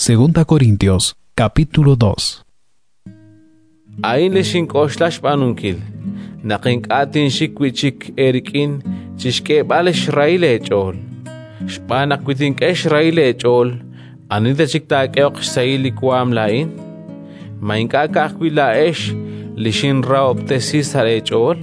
2 Corintios, capítulo 2. Ain leshin koşlaş banunkil. Naqink atin shikwichik erikin chishke bal Israel echol. Shpanak witin Israel echol. Anita chikta keok saili kwam lain. Mainka kakwila esh lishin raoptesis echol.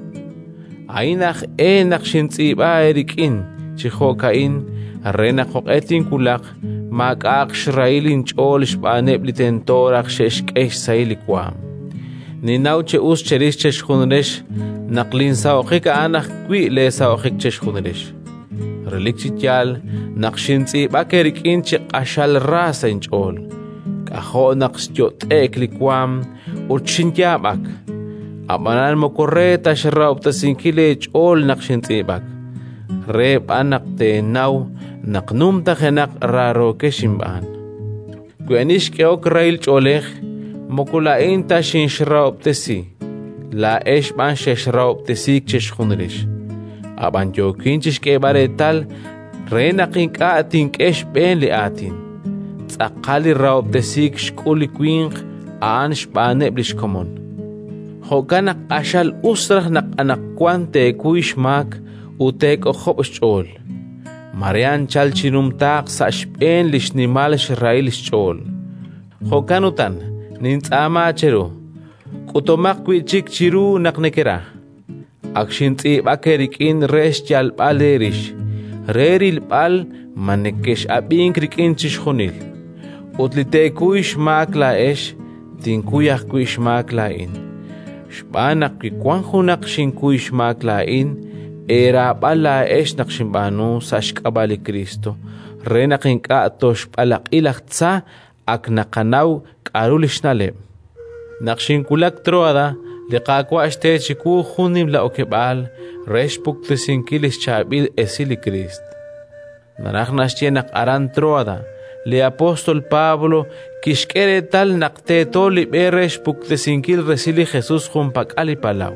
Ainach naqshintsiba erikin chihokain rena qoqetin kulak makak Israelin chol shpaneb litentorak sheshkesh saili kwam. Ninauche us cherish cheshkhunresh naqlin saoqik anaq kwi le saoqik cheshkhunresh relikchityal naqshinzi bakerikin chiqashal rasa inchol kaho naqstyot eklikwam urchinyabak abanan mokorreta shrauptasinkile chol naqshinzi bak reb anaqte naw naqnumta khenaq raro keshimban kwenish keok rail cholej mokulain ta shin shraoptesi la eshban shraoptesik cheshkhunrish aban jokin chishke baretal renaqin kaatin kesh ben li atin tsaqali raoptesik shkuli kwing an shbane blishkomon hokanak ashal usrah naq kwante kuishmak utek okhobshol marian chalchinum taq sashben lishnimal shrail shol hokanutan nintzama chero kutomak kwichik chiru naqnekera akshinti bakerikin resh chal balerish reril bal manekesh abin krikin chishkhunil utlite kuish makla esh tinkuyak kuish makla in shbanak kwanhunak shin kuish makla in era bala esh naqshimbanu sashkabali Cristo renaqin ka tosh balaq ilahtsa aknaqanaw arulishnale naqshinkulak troada liqaqwa ashte chiku khunim la okebal reshpuk tsinkilis chabil esili Christ narajnashtienaq aran troada le apóstol Pablo kishkere tal naqte toli bereshpuk tsinkil resili Jesús jumpak ali palaw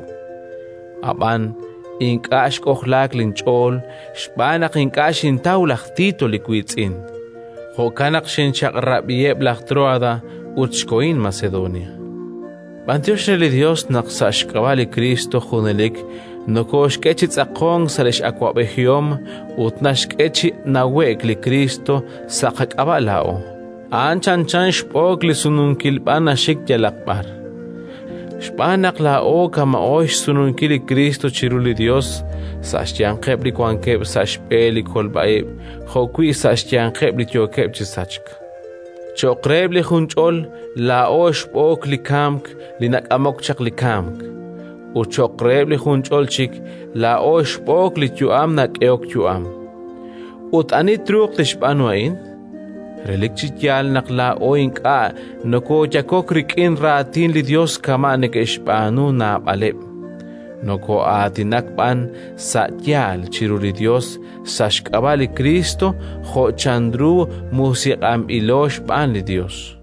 aban inkash kokhlak linchol shbanaq inkashin tawlaq tito likwitsin hokanak shin chaqrabieb la troada Uchkoin Macedonia. Bantiosheli Dios naqsashkabali Cristo junelik nokoshkechit akong salesh akwabehiom utnashkechi nawek li Cristo saqakabalao. Anchan shpok li sununkilbana shik yalakbar. Shpanak lao kama osh sununkili Cristo chiruli Dios sashyanqebli kwankeb sashpeli kolbaeb hokwi sashyanqebli tyokeb chisachk. Choqreb li junchol la osh pok li kamk li nakamok chak li kamk u choqreb li junchol chik la osh pok li tuam nak eok tuam ut ani truq tishpanu ain relikchityal nak la oink a noko jakok rikin ratin li Dios kama nek ishpanu na baleb noko atinakban satyal chiruli Dios sashkabali Cristo ho chandru musiqam ilosh ban li Dios